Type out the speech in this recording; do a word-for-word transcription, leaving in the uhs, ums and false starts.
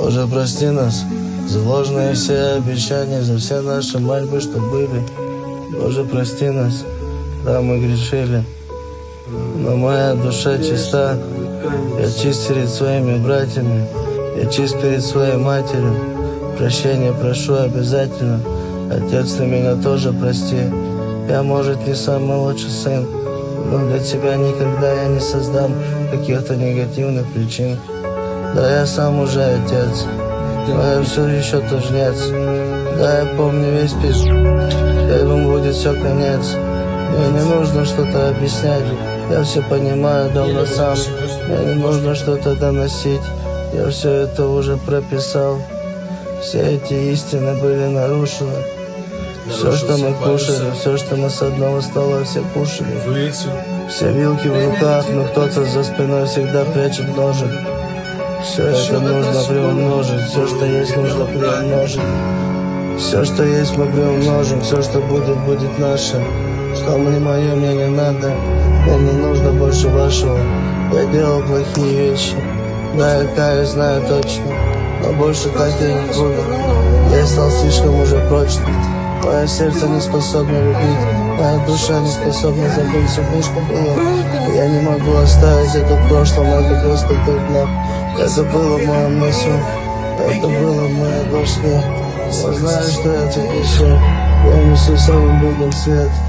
Боже, прости нас за ложные все обещания, за все наши мольбы, что были. Боже, прости нас, да, мы грешили, но моя душа чиста. Я чист перед своими братьями, я чист перед своей матерью. Прощения прошу обязательно. Отец, ты меня тоже прости. Я, может, не самый лучший сын, но для тебя никогда я не создам каких-то негативных причин. Да, я сам уже отец, но я все еще тужнец. Да, я помню весь пись, первым будет все конец. Мне не нужно что-то объяснять, я все понимаю давно сам. Мне не нужно что-то доносить, я все это уже прописал. Все эти истины были нарушены. Все, что мы кушали, все, что мы с одного стола все кушали. Все вилки в руках, но кто-то за спиной всегда прячет ножик. Все это нужно приумножить, все, что есть, нужно приумножить. Все, что есть, мы приумножим, все, что будет, будет наше. Что мне мое, мне не надо, мне не нужно больше вашего. Я делал плохие вещи, да, я каюсь, знаю точно, но больше так я не буду. Я стал слишком уже прочным, мое сердце не способно любить, моя душа не способна забыть все, что было. Я не могу оставить это в прошлом, это просто трудно. Это было в моем носу, это было в моей башне. Я знаю, что я тут еще, я несу самым другом свет.